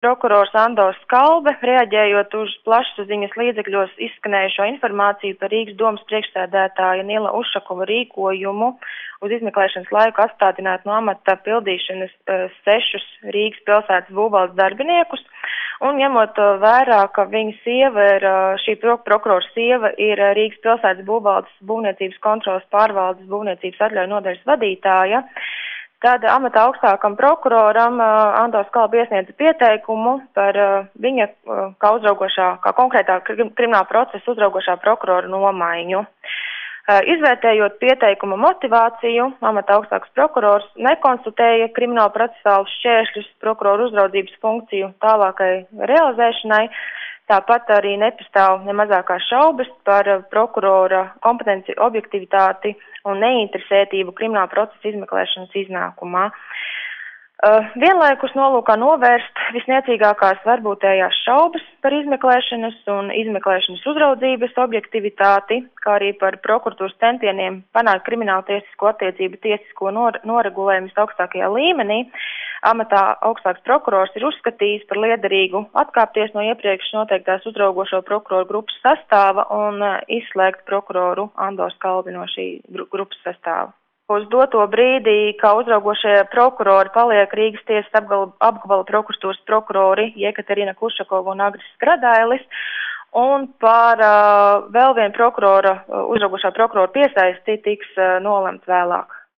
Prokurors Andors Skalbe, reaģējot uz plašsaziņas līdzekļos izskanējušo informāciju par Rīgas domas priekšsēdētāja Nila Ušakova rīkojumu uz izmeklēšanas laiku atstādināt no amata pildīšanas 6 Rīgas pilsētas būvvaldes darbiniekus, un ņemot vērā, ka viņa sieva ir, šī prokurora sieva ir Rīgas pilsētas būvvaldes būvniecības kontrolas pārvaldes būvniecības atļauju nodaļas vadītāja, tad amata augstākam prokuroram Andors Skalbe iesniedza pieteikumu par viņa kā konkrētā krimināla procesa uzraugošā prokurora nomaiņu. Izvērtējot pieteikuma motivāciju, amata augstāks prokurors nekonstatēja krimināla procesālus šķēršļus prokuroru uzraudzības funkciju tālākai realizēšanai, tāpat arī nepastāv ne mazākās šaubas par prokurora kompetenci, objektivitāti un neinteresētību krimināla procesa izmeklēšanas iznākumā. Vienlaikus nolūkā novērst visniecīgākās varbūtējās šaubas par izmeklēšanas un izmeklēšanas uzraudzības objektivitāti, kā arī par prokuratūras centieniem panākt kriminālu tiesisko attiecību tiesisko noregulējumu augstākajā līmenī, amatā augstāks prokurors ir uzskatījis par liederīgu atkāpties no iepriekš noteiktās uzraugošo prokuroru grupas sastāva un izslēgt prokuroru Andors Skalbi no šī grupas sastāva. Uz doto brīdī, kā uzraugošie prokurori paliek Rīgas tiesas apgabala prokuratūras prokurori Jekaterina Kušakova un Agris Skradailis, un par vēl vienu uzraugošā prokurora piesaisti tiks nolemt vēlāk.